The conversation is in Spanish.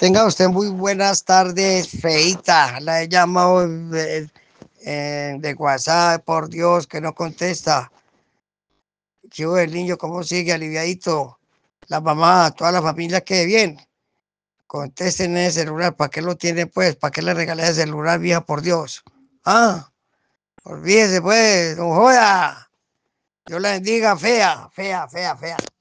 Tenga usted muy buenas tardes, feita. La he llamado de WhatsApp, por Dios, que no contesta. ¿Qué hubo el niño? ¿Cómo sigue? Aliviadito. La mamá, toda la familia, quede bien. Contesten en ese celular. ¿Para qué lo tiene, pues? ¿Para qué le regalé ese celular, vieja, por Dios? Ah, olvídese, pues, no joda. Dios la bendiga, fea, fea, fea, fea.